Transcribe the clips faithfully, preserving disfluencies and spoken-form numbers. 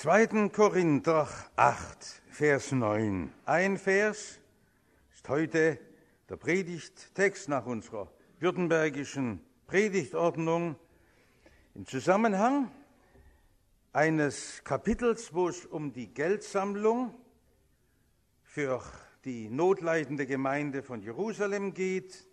zweiten Korinther acht, Vers neun. Ein Vers ist heute der Predigttext nach unserer württembergischen Predigtordnung im Zusammenhang eines Kapitels, wo es um die Geldsammlung für die notleidende Gemeinde von Jerusalem geht.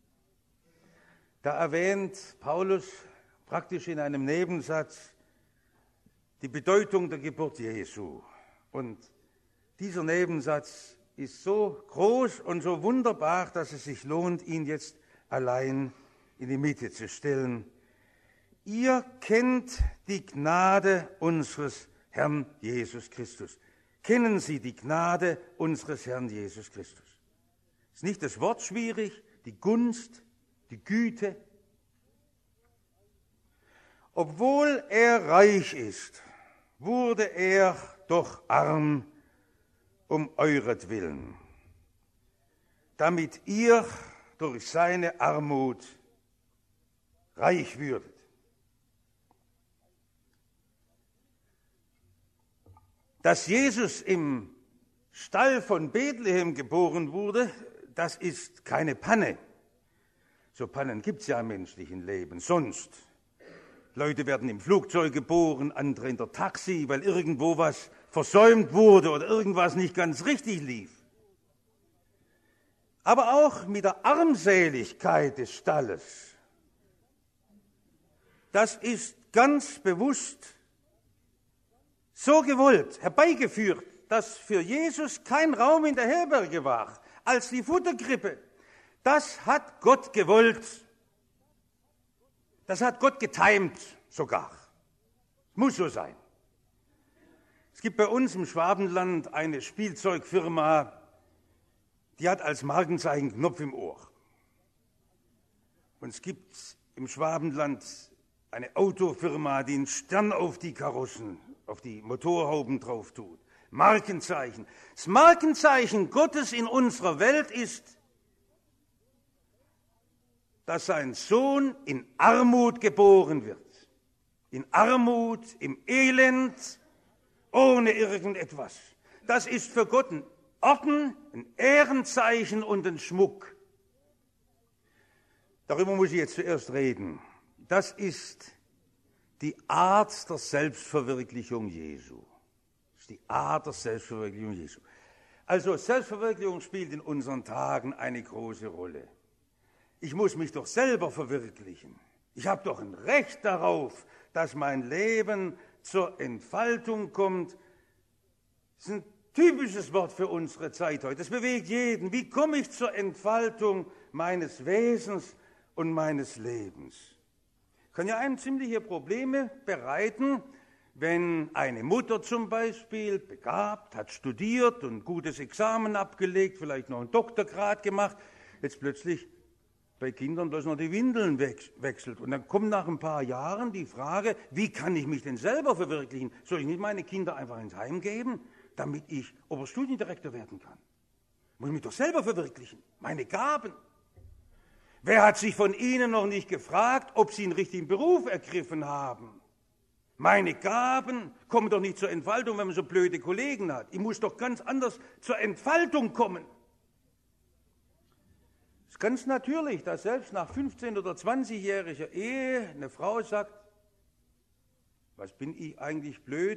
Da erwähnt Paulus praktisch in einem Nebensatz die Bedeutung der Geburt Jesu. Und dieser Nebensatz ist so groß und so wunderbar, dass es sich lohnt, ihn jetzt allein in die Mitte zu stellen. Ihr kennt die Gnade unseres Herrn Jesus Christus. Kennen Sie die Gnade unseres Herrn Jesus Christus? Ist nicht das Wort schwierig, die Gunst, die Güte? Obwohl er reich ist, wurde er doch arm um euretwillen, damit ihr durch seine Armut reich würdet. Dass Jesus im Stall von Bethlehem geboren wurde, das ist keine Panne. So Pannen gibt es ja im menschlichen Leben sonst. Leute werden im Flugzeug geboren, andere in der Taxi, weil irgendwo was versäumt wurde oder irgendwas nicht ganz richtig lief. Aber auch mit der Armseligkeit des Stalles. Das ist ganz bewusst so gewollt, herbeigeführt, dass für Jesus kein Raum in der Herberge war, als die Futterkrippe. Das hat Gott gewollt. Das hat Gott getimt sogar. Muss so sein. Es gibt bei uns im Schwabenland eine Spielzeugfirma, die hat als Markenzeichen Knopf im Ohr. Und es gibt im Schwabenland eine Autofirma, die einen Stern auf die Karossen, auf die Motorhauben drauf tut. Markenzeichen. Das Markenzeichen Gottes in unserer Welt ist, dass sein Sohn in Armut geboren wird. In Armut, im Elend, ohne irgendetwas. Das ist für Gott ein Orden, ein Ehrenzeichen und ein Schmuck. Darüber muss ich jetzt zuerst reden. Das ist die Art der Selbstverwirklichung Jesu. Das ist die Art der Selbstverwirklichung Jesu. Also Selbstverwirklichung spielt in unseren Tagen eine große Rolle. Ich muss mich doch selber verwirklichen. Ich habe doch ein Recht darauf, dass mein Leben zur Entfaltung kommt. Das ist ein typisches Wort für unsere Zeit heute. Das bewegt jeden. Wie komme ich zur Entfaltung meines Wesens und meines Lebens? Kann ja einem ziemliche Probleme bereiten, wenn eine Mutter zum Beispiel begabt, hat studiert und ein gutes Examen abgelegt, vielleicht noch einen Doktorgrad gemacht, jetzt plötzlich bei Kindern bloß noch die Windeln wechselt. Und dann kommt nach ein paar Jahren die Frage, wie kann ich mich denn selber verwirklichen? Soll ich nicht meine Kinder einfach ins Heim geben, damit ich Oberstudiendirektor werden kann? Muss ich mich doch selber verwirklichen, meine Gaben. Wer hat sich von Ihnen noch nicht gefragt, ob Sie einen richtigen Beruf ergriffen haben? Meine Gaben kommen doch nicht zur Entfaltung, wenn man so blöde Kollegen hat. Ich muss doch ganz anders zur Entfaltung kommen. Es ist ganz natürlich, dass selbst nach fünfzehn- oder zwanzigjähriger Ehe eine Frau sagt, was bin ich eigentlich blöd?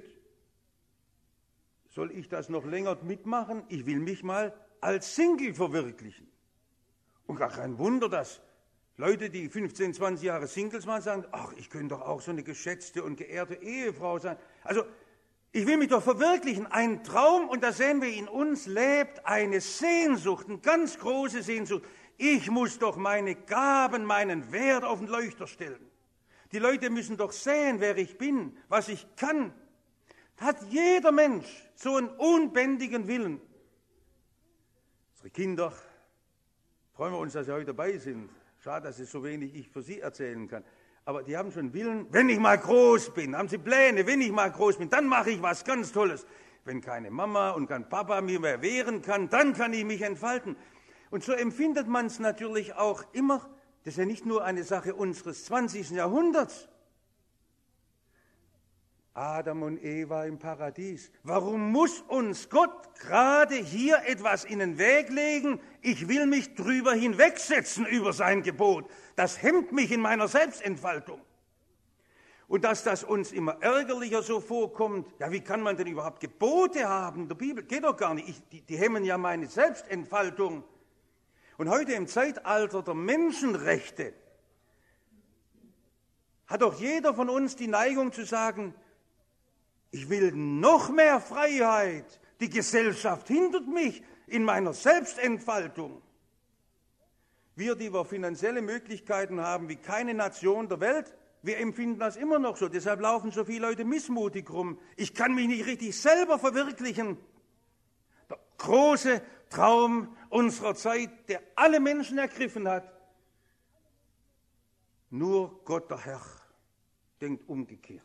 Soll ich das noch länger mitmachen? Ich will mich mal als Single verwirklichen. Und gar kein Wunder, dass Leute, die fünfzehn, zwanzig Jahre Singles waren, sagen, ach, ich könnte doch auch so eine geschätzte und geehrte Ehefrau sein. Also, ich will mich doch verwirklichen. Ein Traum, und da sehen wir in uns, lebt eine Sehnsucht, eine ganz große Sehnsucht. Ich muss doch meine Gaben, meinen Wert auf den Leuchter stellen. Die Leute müssen doch sehen, wer ich bin, was ich kann. Hat jeder Mensch so einen unbändigen Willen. Unsere Kinder, freuen wir uns, dass Sie heute dabei sind. Schade, dass es so wenig ich für Sie erzählen kann. Aber die haben schon Willen, wenn ich mal groß bin, haben sie Pläne, wenn ich mal groß bin, dann mache ich was ganz Tolles. Wenn keine Mama und kein Papa mir mehr wehren kann, dann kann ich mich entfalten. Und so empfindet man es natürlich auch immer. Das ist ja nicht nur eine Sache unseres zwanzigsten Jahrhunderts. Adam und Eva im Paradies. Warum muss uns Gott gerade hier etwas in den Weg legen? Ich will mich drüber hinwegsetzen über sein Gebot. Das hemmt mich in meiner Selbstentfaltung. Und dass das uns immer ärgerlicher so vorkommt, ja, wie kann man denn überhaupt Gebote haben in der Bibel? Geht doch gar nicht. Ich, die, die hemmen ja meine Selbstentfaltung. Und heute im Zeitalter der Menschenrechte hat doch jeder von uns die Neigung zu sagen, ich will noch mehr Freiheit. Die Gesellschaft hindert mich in meiner Selbstentfaltung. Wir, die wir finanzielle Möglichkeiten haben wie keine Nation der Welt, wir empfinden das immer noch so. Deshalb laufen so viele Leute missmutig rum. Ich kann mich nicht richtig selber verwirklichen. Der große Traum unserer Zeit, der alle Menschen ergriffen hat. Nur Gott, der Herr, denkt umgekehrt.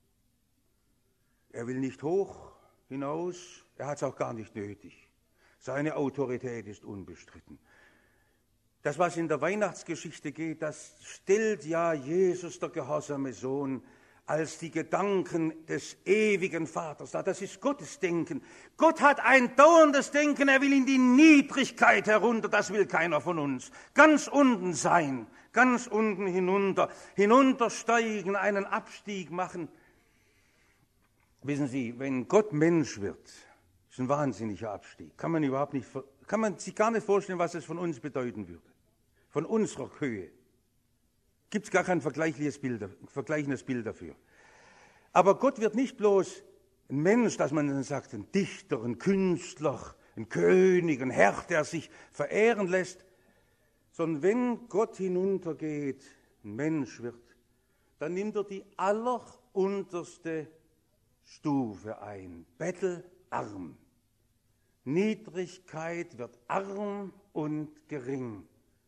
Er will nicht hoch hinaus, er hat es auch gar nicht nötig. Seine Autorität ist unbestritten. Das, was in der Weihnachtsgeschichte geht, das stellt ja Jesus, der gehorsame Sohn, als die Gedanken des ewigen Vaters dar. Das ist Gottes Denken. Gott hat ein dauerndes Denken, er will in die Niedrigkeit herunter, das will keiner von uns. Ganz unten sein, ganz unten hinunter, hinuntersteigen, einen Abstieg machen. Wissen Sie, wenn Gott Mensch wird, ist ein wahnsinniger Abstieg. Kann man überhaupt nicht, kann man sich gar nicht vorstellen, was es von uns bedeuten würde. Von unserer Höhe. Gibt es gar kein vergleichliches Bild, vergleichendes Bild dafür. Aber Gott wird nicht bloß ein Mensch, dass man dann sagt, ein Dichter, ein Künstler, ein König, ein Herr, der sich verehren lässt, sondern wenn Gott hinuntergeht, ein Mensch wird, dann nimmt er die allerunterste Stufe ein, bettelarm. Niedrigkeit wird arm und gering.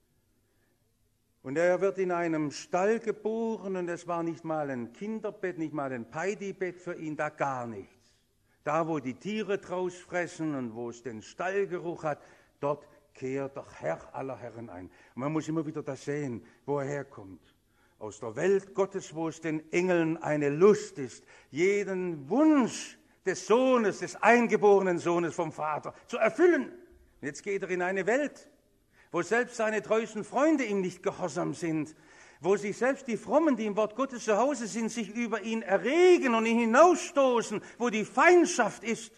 Und er wird in einem Stall geboren und es war nicht mal ein Kinderbett, nicht mal ein Peidibett für ihn, da gar nichts. Da, wo die Tiere draus fressen und wo es den Stallgeruch hat, dort kehrt der Herr aller Herren ein. Und man muss immer wieder das sehen, wo er herkommt. Aus der Welt Gottes, wo es den Engeln eine Lust ist, jeden Wunsch des Sohnes, des eingeborenen Sohnes vom Vater zu erfüllen. Und jetzt geht er in eine Welt, wo selbst seine treuesten Freunde ihm nicht gehorsam sind, wo sich selbst die Frommen, die im Wort Gottes zu Hause sind, sich über ihn erregen und ihn hinausstoßen, wo die Feindschaft ist.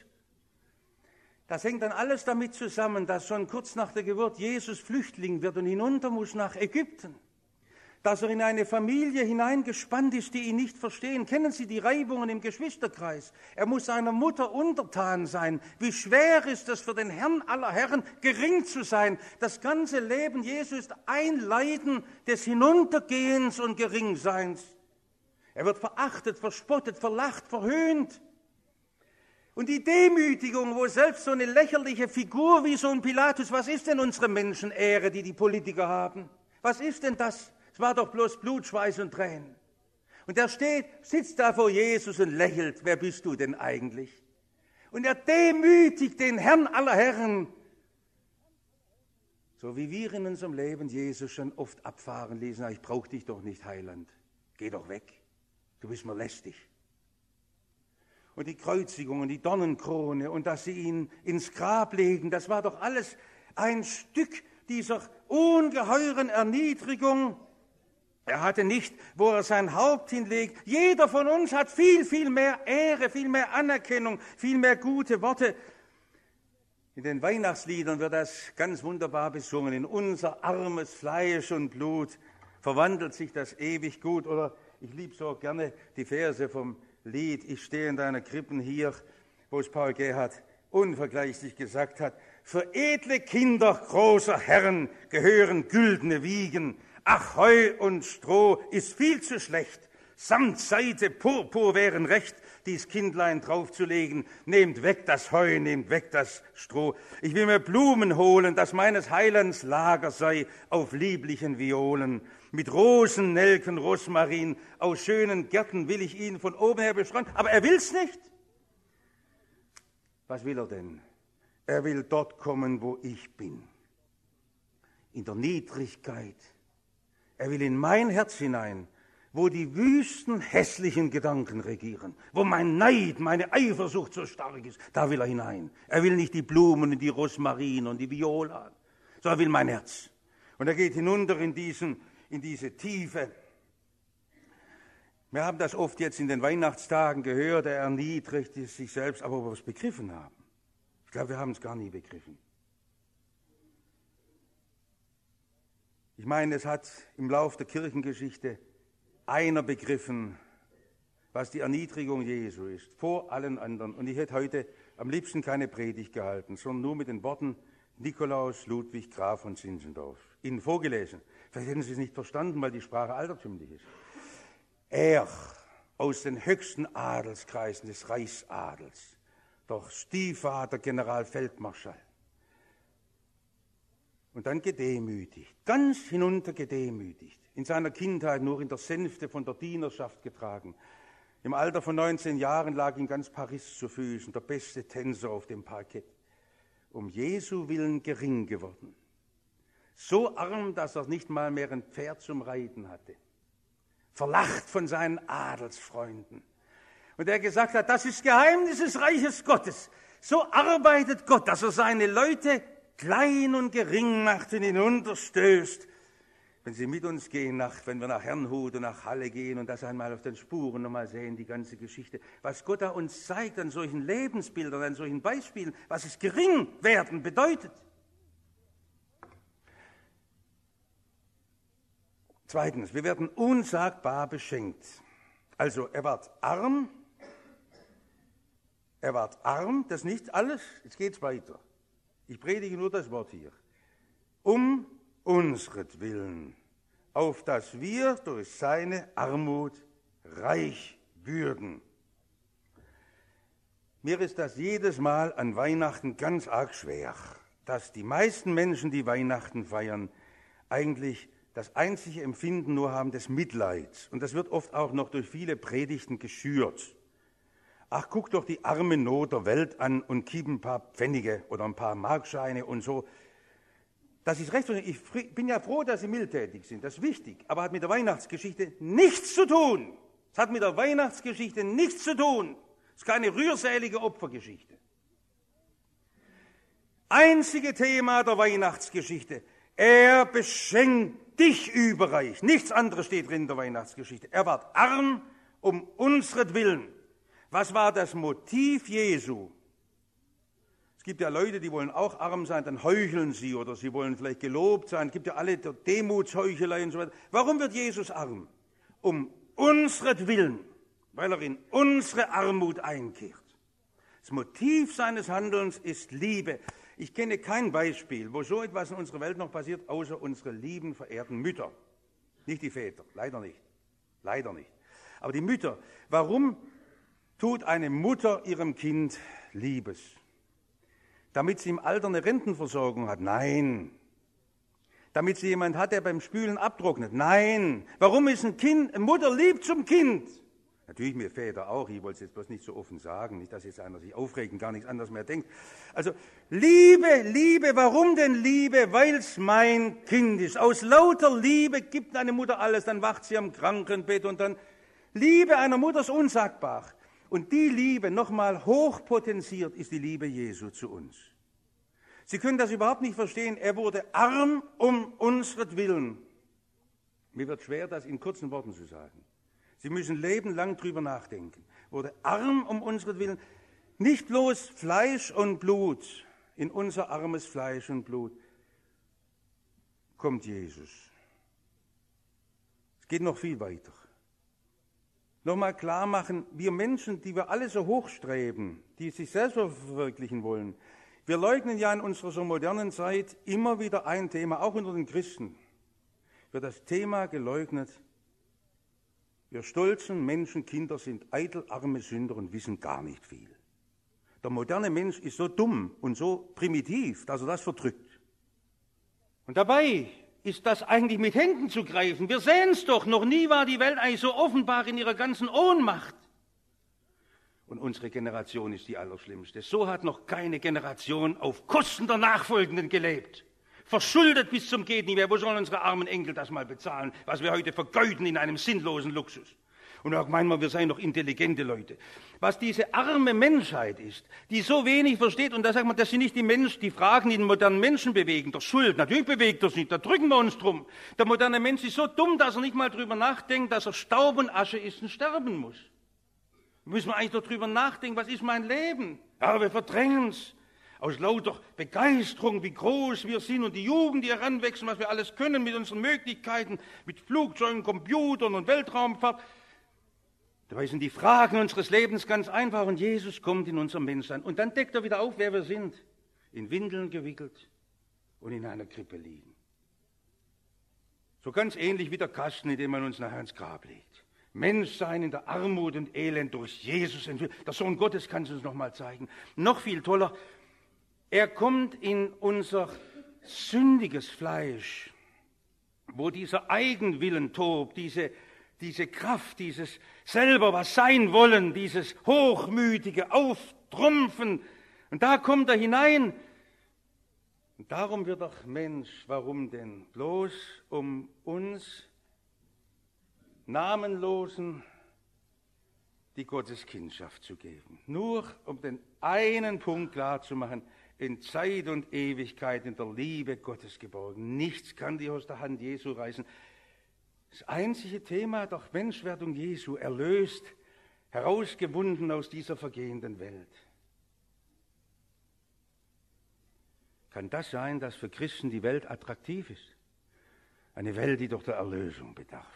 Das hängt dann alles damit zusammen, dass schon kurz nach der Geburt Jesus Flüchtling wird und hinunter muss nach Ägypten. Dass er in eine Familie hineingespannt ist, die ihn nicht verstehen. Kennen Sie die Reibungen im Geschwisterkreis? Er muss seiner Mutter untertan sein. Wie schwer ist es für den Herrn aller Herren, gering zu sein. Das ganze Leben Jesu ist ein Leiden des Hinuntergehens und Geringseins. Er wird verachtet, verspottet, verlacht, verhöhnt. Und die Demütigung, wo selbst so eine lächerliche Figur wie so ein Pilatus, was ist denn unsere Menschenehre, die die Politiker haben? Was ist denn das? Es war doch bloß Blut, Schweiß und Tränen. Und er steht, sitzt da vor Jesus und lächelt. Wer bist du denn eigentlich? Und er demütigt den Herrn aller Herren. So wie wir in unserem Leben Jesus schon oft abfahren ließen. Ich brauche dich doch nicht, Heiland. Geh doch weg. Du bist mir lästig. Und die Kreuzigung und die Dornenkrone und dass sie ihn ins Grab legen, das war doch alles ein Stück dieser ungeheuren Erniedrigung. Er hatte nicht, wo er sein Haupt hinlegt. Jeder von uns hat viel, viel mehr Ehre, viel mehr Anerkennung, viel mehr gute Worte. In den Weihnachtsliedern wird das ganz wunderbar besungen. In unser armes Fleisch und Blut verwandelt sich das ewig gut. Oder ich liebe so gerne die Verse vom Lied, ich stehe in deiner Krippen hier, wo es Paul Gerhardt unvergleichlich gesagt hat, für edle Kinder großer Herren gehören güldene Wiegen. Ach, Heu und Stroh ist viel zu schlecht. Samt Seide, Purpur wären recht, dies Kindlein draufzulegen. Nehmt weg das Heu, nehmt weg das Stroh. Ich will mir Blumen holen, dass meines Heilands Lager sei auf lieblichen Violen. Mit Rosen, Nelken, Rosmarin, aus schönen Gärten will ich ihn von oben her bestreuen. Aber er will's nicht. Was will er denn? Er will dort kommen, wo ich bin. In der Niedrigkeit. Er will in mein Herz hinein, wo die wüsten, hässlichen Gedanken regieren, wo mein Neid, meine Eifersucht so stark ist, da will er hinein. Er will nicht die Blumen und die Rosmarin und die Viola, sondern er will mein Herz. Und er geht hinunter in, diesen, in diese Tiefe. Wir haben das oft jetzt in den Weihnachtstagen gehört, er erniedrigt sich selbst, aber ob wir es begriffen haben. Ich glaube, wir haben es gar nie begriffen. Ich meine, es hat im Lauf der Kirchengeschichte einer begriffen, was die Erniedrigung Jesu ist, vor allen anderen. Und ich hätte heute am liebsten keine Predigt gehalten, sondern nur mit den Worten Nikolaus Ludwig Graf von Zinzendorf. Ihnen vorgelesen. Vielleicht hätten Sie es nicht verstanden, weil die Sprache altertümlich ist. Er aus den höchsten Adelskreisen des Reichsadels, doch Stiefvater Generalfeldmarschall. Und dann gedemütigt, ganz hinunter gedemütigt, in seiner Kindheit nur in der Sänfte von der Dienerschaft getragen. Im Alter von neunzehn Jahren lag ihm ganz Paris zu Füßen, der beste Tänzer auf dem Parkett. Um Jesu willen gering geworden. So arm, dass er nicht mal mehr ein Pferd zum Reiten hatte. Verlacht von seinen Adelsfreunden. Und er gesagt hat, das ist Geheimnis des Reiches Gottes. So arbeitet Gott, dass er seine Leute klein und gering macht und hinunterstößt. Wenn Sie mit uns gehen, nach, wenn wir nach Herrnhut und nach Halle gehen und das einmal auf den Spuren nochmal sehen, die ganze Geschichte, was Gott da uns zeigt an solchen Lebensbildern, an solchen Beispielen, was es gering werden bedeutet. Zweitens, wir werden unsagbar beschenkt. Also er ward arm, er ward arm, das ist nicht alles, jetzt geht's weiter. Ich predige nur das Wort hier. Um unsretwillen, auf dass wir durch seine Armut reich würden. Mir ist das jedes Mal an Weihnachten ganz arg schwer, dass die meisten Menschen, die Weihnachten feiern, eigentlich das einzige Empfinden nur haben des Mitleids. Und das wird oft auch noch durch viele Predigten geschürt. Ach, guck doch die arme Not der Welt an und gib ein paar Pfennige oder ein paar Markscheine und so. Das ist recht. Ich bin ja froh, dass Sie mildtätig sind, das ist wichtig, aber hat mit der Weihnachtsgeschichte nichts zu tun. Es hat mit der Weihnachtsgeschichte nichts zu tun. Es ist keine rührselige Opfergeschichte. Einzige Thema der Weihnachtsgeschichte. Er beschenkt dich überreich. Nichts anderes steht drin in der Weihnachtsgeschichte. Er ward arm um unsretwillen. Was war das Motiv Jesu? Es gibt ja Leute, die wollen auch arm sein, dann heucheln sie oder sie wollen vielleicht gelobt sein. Es gibt ja alle Demutsheuchelei und so weiter. Warum wird Jesus arm? Um unsretwillen, weil er in unsere Armut einkehrt. Das Motiv seines Handelns ist Liebe. Ich kenne kein Beispiel, wo so etwas in unserer Welt noch passiert, außer unsere lieben, verehrten Mütter. Nicht die Väter, leider nicht. Leider nicht. Aber die Mütter. Warum tut eine Mutter ihrem Kind Liebes? Damit sie im Alter eine Rentenversorgung hat? Nein. Damit sie jemand hat, der beim Spülen abtrocknet? Nein. Warum ist ein Kind, eine Mutter lieb zum Kind? Natürlich mir Väter auch, ich wollte es jetzt bloß nicht so offen sagen, nicht, dass jetzt einer sich aufregt und gar nichts anderes mehr denkt. Also Liebe, Liebe, warum denn Liebe? Weil es mein Kind ist. Aus lauter Liebe gibt eine Mutter alles, dann wacht sie am Krankenbett und dann Liebe einer Mutter ist unsagbar. Und die Liebe, nochmal hochpotenziert, ist die Liebe Jesu zu uns. Sie können das überhaupt nicht verstehen. Er wurde arm um unsretwillen. Mir wird schwer, das in kurzen Worten zu sagen. Sie müssen lebenlang drüber nachdenken. Wurde arm um unsretwillen. Nicht bloß Fleisch und Blut, in unser armes Fleisch und Blut kommt Jesus. Es geht noch viel weiter. Nochmal klar machen, wir Menschen, die wir alle so hochstreben, die sich selbst verwirklichen wollen, wir leugnen ja in unserer so modernen Zeit immer wieder ein Thema, auch unter den Christen, wird das Thema geleugnet, wir stolzen Menschenkinder sind eitel, arme Sünder und wissen gar nicht viel. Der moderne Mensch ist so dumm und so primitiv, dass er das verdrückt. Und dabei ist das eigentlich mit Händen zu greifen. Wir sehen es doch, noch nie war die Welt eigentlich so offenbar in ihrer ganzen Ohnmacht. Und unsere Generation ist die allerschlimmste. So hat noch keine Generation auf Kosten der Nachfolgenden gelebt. verschuldet bis zum geht nicht mehr. Wo sollen unsere armen Enkel das mal bezahlen, was wir heute vergeuden in einem sinnlosen Luxus? Und auch meinen wir, wir seien doch intelligente Leute. Was diese arme Menschheit ist, die so wenig versteht, und da sagt man, das sind nicht die Menschen, die Fragen, die den modernen Menschen bewegen. Der Schuld, natürlich bewegt das nicht, da drücken wir uns drum. Der moderne Mensch ist so dumm, dass er nicht mal drüber nachdenkt, dass er Staub und Asche ist und sterben muss. Da müssen wir eigentlich doch drüber nachdenken, was ist mein Leben? Aber wir verdrängen es. Aus lauter Begeisterung, wie groß wir sind und die Jugend, die heranwächst, was wir alles können mit unseren Möglichkeiten, mit Flugzeugen, Computern und Weltraumfahrt. Dabei sind die Fragen unseres Lebens ganz einfach und Jesus kommt in unser Menschsein. Und dann deckt er wieder auf, wer wir sind. In Windeln gewickelt und in einer Krippe liegen. So ganz ähnlich wie der Kasten, in dem man uns nachher ins Grab legt. Menschsein in der Armut und Elend durch Jesus entführt. Der Sohn Gottes kann es uns noch mal zeigen. Noch viel toller, er kommt in unser sündiges Fleisch, wo dieser Eigenwillen tobt, diese Diese Kraft, dieses selber was sein wollen, dieses hochmütige Auftrumpfen. Und da kommt er hinein. Und darum wird er Mensch. Warum denn? Bloß um uns Namenlosen die Gotteskindschaft zu geben. Nur um den einen Punkt klar zu machen, in Zeit und Ewigkeit in der Liebe Gottes geborgen. Nichts kann dich aus der Hand Jesu reißen. Das einzige Thema, doch Menschwerdung Jesu, erlöst, herausgewunden aus dieser vergehenden Welt. Kann das sein, dass für Christen die Welt attraktiv ist? Eine Welt, die doch der Erlösung bedarf.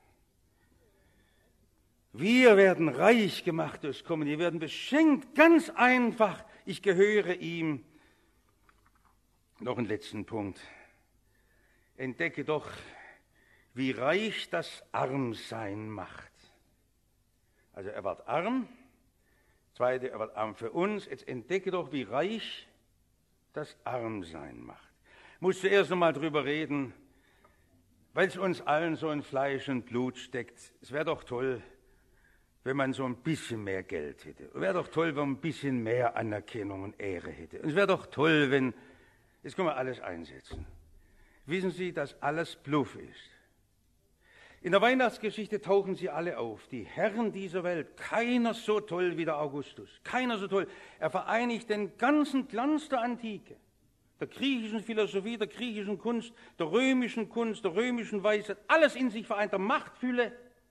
Wir werden reich gemacht durchs Kommen, wir werden beschenkt, ganz einfach. Ich gehöre ihm. Noch einen letzten Punkt. Entdecke doch, wie reich das Armsein macht. Also er wird arm, zweite, er wird arm für uns. Jetzt entdecke doch, wie reich das Armsein macht. Ich muss zuerst noch mal drüber reden, weil es uns allen so in Fleisch und Blut steckt. Es wäre doch toll, wenn man so ein bisschen mehr Geld hätte. Es wäre doch toll, wenn man ein bisschen mehr Anerkennung und Ehre hätte. Und es wäre doch toll, wenn, jetzt können wir alles einsetzen. Wissen Sie, dass alles Bluff ist? In der Weihnachtsgeschichte tauchen sie alle auf, die Herren dieser Welt. Keiner so toll wie der Augustus, keiner so toll. Er vereinigt den ganzen Glanz der Antike, der griechischen Philosophie, der griechischen Kunst, der römischen Kunst, der römischen Weisheit, alles in sich vereint, der Machtfülle.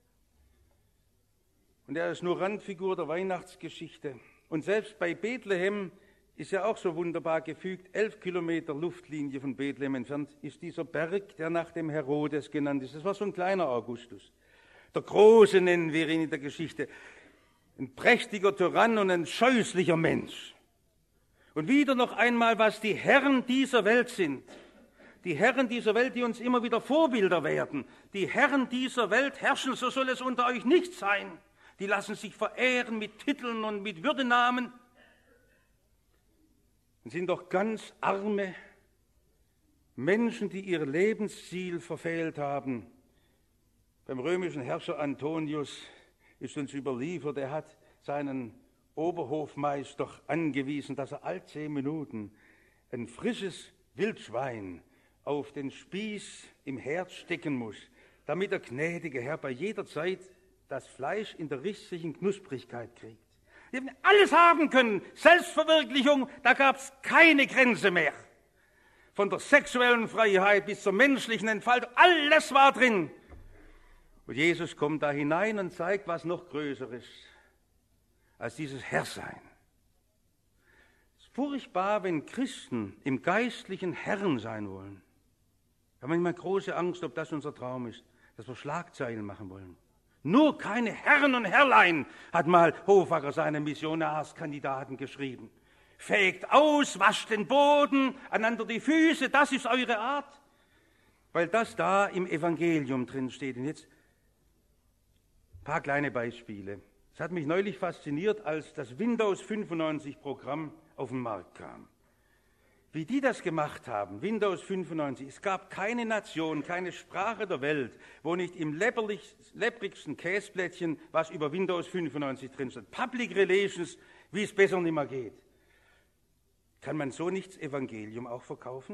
Und er ist nur Randfigur der Weihnachtsgeschichte. Und selbst bei Bethlehem ist ja auch so wunderbar gefügt, elf Kilometer Luftlinie von Bethlehem entfernt, ist dieser Berg, der nach dem Herodes genannt ist. Das war so ein kleiner Augustus. Der Große nennen wir ihn in der Geschichte. Ein prächtiger Tyrann und ein scheußlicher Mensch. Und wieder noch einmal, was die Herren dieser Welt sind. Die Herren dieser Welt, die uns immer wieder Vorbilder werden. Die Herren dieser Welt herrschen, so soll es unter euch nicht sein. Die lassen sich verehren mit Titeln und mit Würdenamen. Und sind doch ganz arme Menschen, die ihr Lebensziel verfehlt haben. Beim römischen Herrscher Antonius ist uns überliefert, er hat seinen Oberhofmeister angewiesen, dass er alle zehn Minuten ein frisches Wildschwein auf den Spieß im Herd stecken muss, damit der gnädige Herr bei jeder Zeit das Fleisch in der richtigen Knusprigkeit kriegt. Die hätten alles haben können, Selbstverwirklichung, da gab es keine Grenze mehr. Von der sexuellen Freiheit bis zur menschlichen Entfaltung, alles war drin. Und Jesus kommt da hinein und zeigt, was noch größer ist als dieses Herrsein. Es ist furchtbar, wenn Christen im geistlichen Herren sein wollen. Wir haben manchmal große Angst, ob das unser Traum ist, dass wir Schlagzeilen machen wollen. Nur keine Herren und Herrlein, hat mal Hofacker seine Missionarskandidaten geschrieben. Fegt aus, wascht den Boden, einander die Füße, das ist eure Art. Weil das da im Evangelium drin steht. Und jetzt ein paar kleine Beispiele. Es hat mich neulich fasziniert, als das Windows fünfundneunzig Programm auf den Markt kam. Wie die das gemacht haben, Windows fünfundneunzig, es gab keine Nation, keine Sprache der Welt, wo nicht im lepprigsten Käseblättchen was über Windows fünfundneunzig drin steht. Public Relations, wie es besser nicht mehr geht. Kann man so nicht das Evangelium auch verkaufen?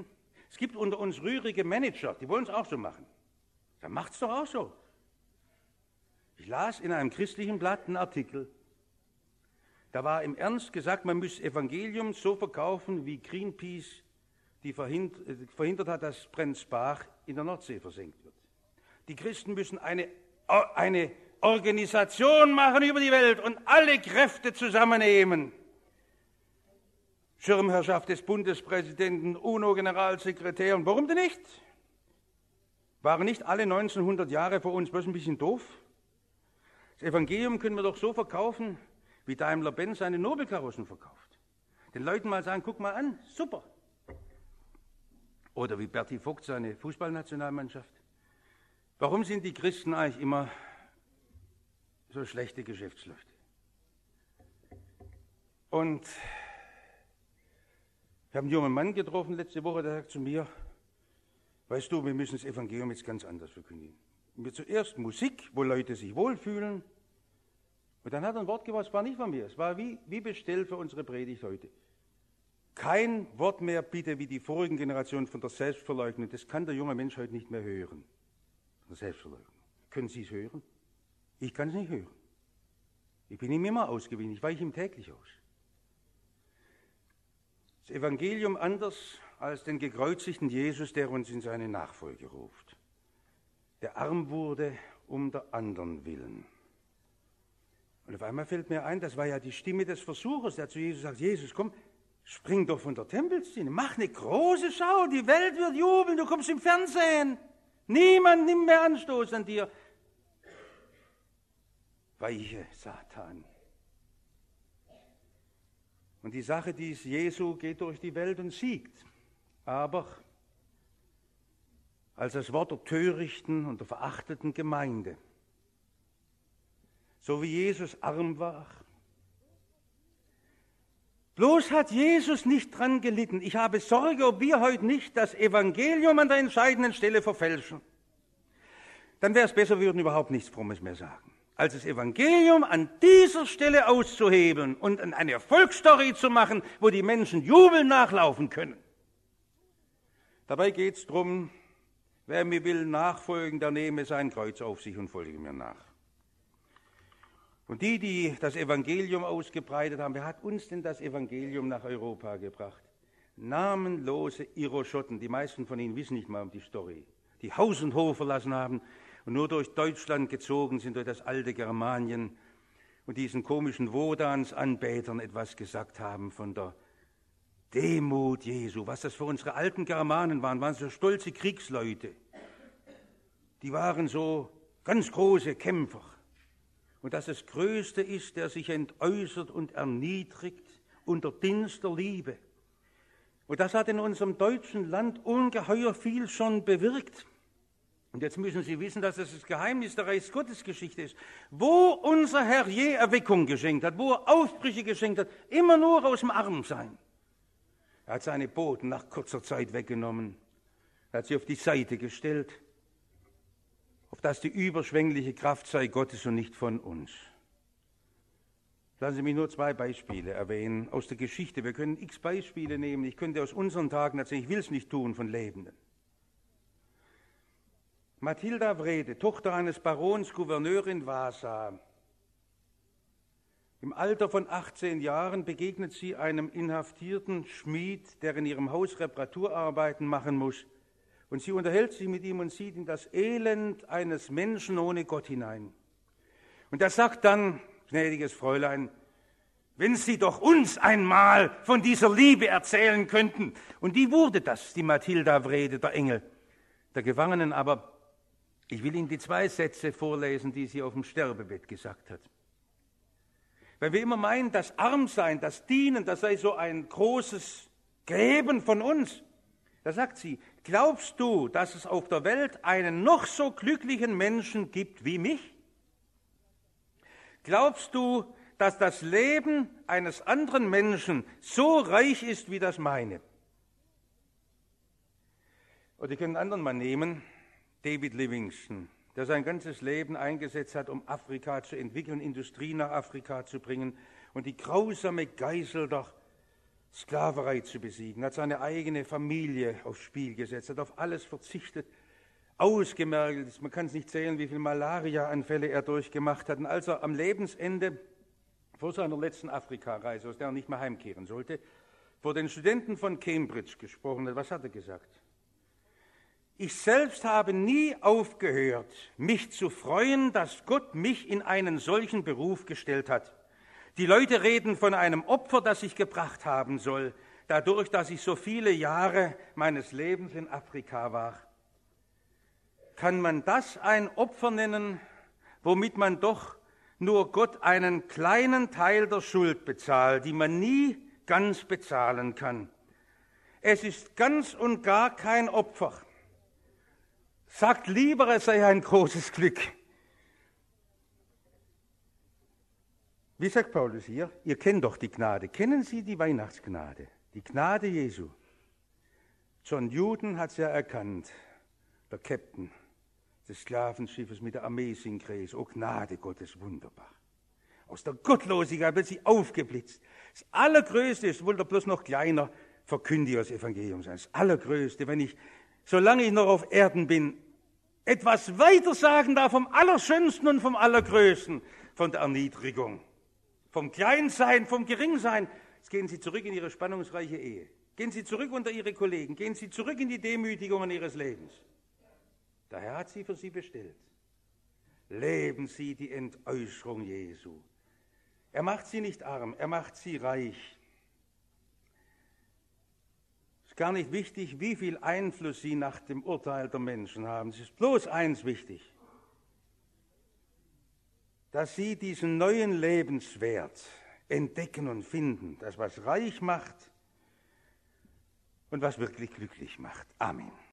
Es gibt unter uns rührige Manager, die wollen es auch so machen. Dann macht es doch auch so. Ich las in einem christlichen Blatt einen Artikel. Da war im Ernst gesagt, man müsse Evangelium so verkaufen, wie Greenpeace die verhindert, verhindert hat, dass Prenzbach in der Nordsee versenkt wird. Die Christen müssen eine, eine Organisation machen über die Welt und alle Kräfte zusammennehmen. Schirmherrschaft des Bundespräsidenten, UNO-Generalsekretär. Und warum denn nicht? Waren nicht alle neunzehnhundert Jahre vor uns bloß ein bisschen doof? Das Evangelium können wir doch so verkaufen, wie Daimler-Benz seine Nobelkarossen verkauft. Den Leuten mal sagen, guck mal an, super. Oder wie Berti Vogt seine Fußballnationalmannschaft. Warum sind die Christen eigentlich immer so schlechte Geschäftsleute? Und ich habe einen jungen Mann getroffen letzte Woche, der sagt zu mir, weißt du, wir müssen das Evangelium jetzt ganz anders verkündigen. Wir zuerst Musik, wo Leute sich wohlfühlen. Und dann hat er ein Wort gebracht, es war nicht von mir, es war wie, wie bestellt für unsere Predigt heute. Kein Wort mehr bitte wie die vorigen Generationen von der Selbstverleugnung. Das kann der junge Mensch heute nicht mehr hören. Von der Selbstverleugnung. Können Sie es hören? Ich kann es nicht hören. Ich bin ihm immer ausgewiesen, ich weiche ihm täglich aus. Das Evangelium anders als den gekreuzigten Jesus, der uns in seine Nachfolge ruft. Der arm wurde um der anderen willen. Und auf einmal fällt mir ein, das war ja die Stimme des Versuchers, der zu Jesus sagt, Jesus, komm, spring doch von der Tempelszene, mach eine große Schau, die Welt wird jubeln, du kommst im Fernsehen. Niemand nimmt mehr Anstoß an dir. Weiche Satan. Und die Sache dies Jesu geht durch die Welt und siegt. Aber als das Wort der törichten und der verachteten Gemeinde, so wie Jesus arm war, bloß hat Jesus nicht dran gelitten. Ich habe Sorge, ob wir heute nicht das Evangelium an der entscheidenden Stelle verfälschen. Dann wäre es besser, wir würden überhaupt nichts Frommes mehr sagen. Als das Evangelium an dieser Stelle auszuhebeln und eine Erfolgsstory zu machen, wo die Menschen jubeln nachlaufen können. Dabei geht es darum, wer mir will nachfolgen, der nehme sein Kreuz auf sich und folge mir nach. Und die, die das Evangelium ausgebreitet haben, wer hat uns denn das Evangelium nach Europa gebracht? Namenlose Iroschotten, die meisten von ihnen wissen nicht mal um die Story, die Haus und Hof verlassen haben und nur durch Deutschland gezogen sind, durch das alte Germanien und diesen komischen Wodans-Anbetern etwas gesagt haben von der Demut Jesu. Was das für unsere alten Germanen waren, waren so stolze Kriegsleute. Die waren so ganz große Kämpfer. Und dass das Größte ist, der sich entäußert und erniedrigt unter Dienst der Liebe. Und das hat in unserem deutschen Land ungeheuer viel schon bewirkt. Und jetzt müssen Sie wissen, dass das das Geheimnis der Reichsgottesgeschichte ist. Wo unser Herr je Erweckung geschenkt hat, wo er Aufbrüche geschenkt hat, immer nur aus dem Armsein. Er hat seine Boten nach kurzer Zeit weggenommen. Er hat sie auf die Seite gestellt, auf dass die überschwängliche Kraft sei Gottes und nicht von uns. Lassen Sie mich nur zwei Beispiele erwähnen aus der Geschichte. Wir können x Beispiele nehmen. Ich könnte aus unseren Tagen erzählen, ich will es nicht tun, von Lebenden. Mathilda Wrede, Tochter eines Barons, Gouverneur in Vasa. Im Alter von achtzehn Jahren begegnet sie einem inhaftierten Schmied, der in ihrem Haus Reparaturarbeiten machen muss. Und sie unterhält sich mit ihm und sieht in das Elend eines Menschen ohne Gott hinein. Und er sagt dann, gnädiges Fräulein, wenn Sie doch uns einmal von dieser Liebe erzählen könnten. Und die wurde das, die Mathilda Wrede, der Engel der Gefangenen. Aber ich will Ihnen die zwei Sätze vorlesen, die sie auf dem Sterbebett gesagt hat. Weil wir immer meinen, das Armsein, das Dienen, das sei so ein großes Geben von uns. Da sagt sie, glaubst du, dass es auf der Welt einen noch so glücklichen Menschen gibt wie mich? Glaubst du, dass das Leben eines anderen Menschen so reich ist wie das meine? Oder ich kann einen anderen Mann nehmen, David Livingstone, der sein ganzes Leben eingesetzt hat, um Afrika zu entwickeln, Industrie nach Afrika zu bringen und die grausame Geisel der Sklaverei zu besiegen, hat seine eigene Familie aufs Spiel gesetzt, hat auf alles verzichtet, ausgemergelt. Man kann es nicht zählen, wie viele Malaria-Anfälle er durchgemacht hat. Und als er am Lebensende, vor seiner letzten Afrikareise, aus der er nicht mehr heimkehren sollte, vor den Studenten von Cambridge gesprochen hat, was hat er gesagt? Ich selbst habe nie aufgehört, mich zu freuen, dass Gott mich in einen solchen Beruf gestellt hat. Die Leute reden von einem Opfer, das ich gebracht haben soll, dadurch, dass ich so viele Jahre meines Lebens in Afrika war. Kann man das ein Opfer nennen, womit man doch nur Gott einen kleinen Teil der Schuld bezahlt, die man nie ganz bezahlen kann? Es ist ganz und gar kein Opfer. Sagt lieber, es sei ein großes Glück. Wie sagt Paulus hier? Ihr kennt doch die Gnade. Kennen Sie die Weihnachtsgnade? Die Gnade Jesu. John Newton hat es ja erkannt, der Captain des Sklavenschiffes mit der Amazing Grace. Oh, Gnade Gottes, wunderbar. Aus der Gottlosigkeit wird sie aufgeblitzt. Das Allergrößte ist, wohl bloß noch kleiner Verkündiger des Evangeliums sein. Das Allergrößte, wenn ich, solange ich noch auf Erden bin, etwas weiter sagen darf vom Allerschönsten und vom Allergrößten, von der Erniedrigung, vom Kleinsein, vom Geringsein. Jetzt gehen Sie zurück in Ihre spannungsreiche Ehe. Gehen Sie zurück unter Ihre Kollegen. Gehen Sie zurück in die Demütigungen Ihres Lebens. Der Herr hat sie für Sie bestellt. Leben Sie die Entäußerung Jesu. Er macht Sie nicht arm, er macht Sie reich. Es ist gar nicht wichtig, wie viel Einfluss Sie nach dem Urteil der Menschen haben. Es ist bloß eins wichtig, dass Sie diesen neuen Lebenswert entdecken und finden, das was reich macht und was wirklich glücklich macht. Amen.